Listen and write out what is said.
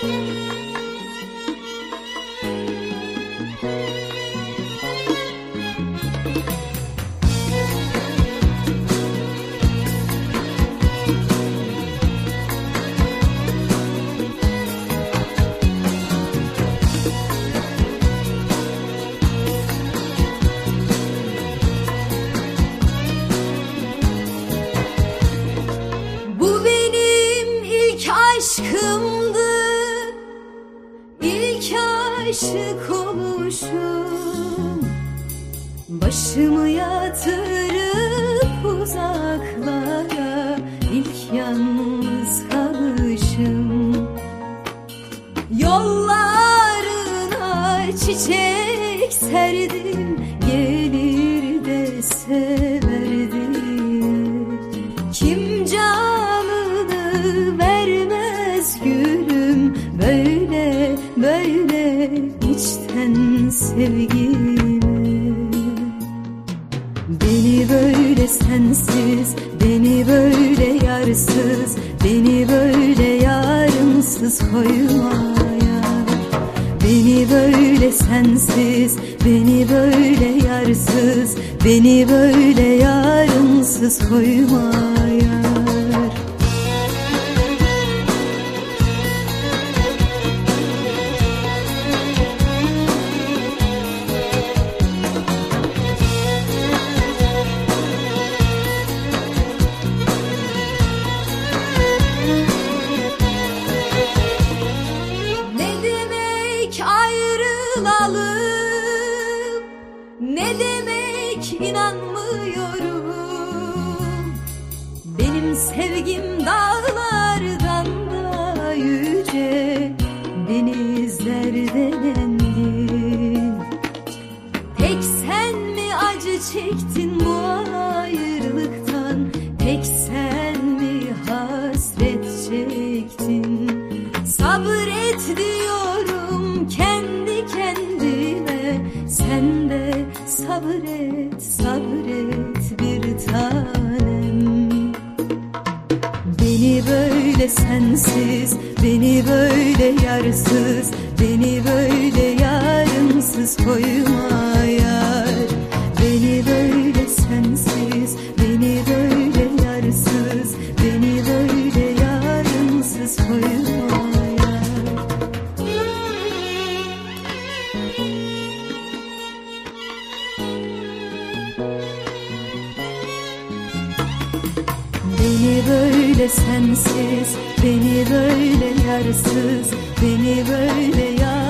Aşkımdı, ilk aşık oluşum. Başımı yatırıp uzaklara ilk yalnız kalışım. Yollarına çiçek serdim, gelir de severdim. Kim canını vermez gülüm, böyle böyle içten sevgimi. Beni böyle sensiz, beni böyle yarsız, beni böyle yarımsız koymaya. Beni böyle sensiz, beni böyle yarsız, beni böyle yarımsız koymaya. Ayrılalım, ne demek inanmıyorum. Benim sevgim dağlardan da yüce, denizlerden engin. Tek sen mi acı çektin bu ayrılıktan, tek sen mi hasret çektin? Sabret diyorum kendi kendime, sen de sabret, sabret bir tanem. Beni böyle sensiz, beni böyle yarsız, beni böyle yarımsız koyma yar. Beni böyle sensiz, beni böyle yarsız, beni böyle yarımsız koyma. Beni böyle sensiz, beni böyle yarsız, beni böyle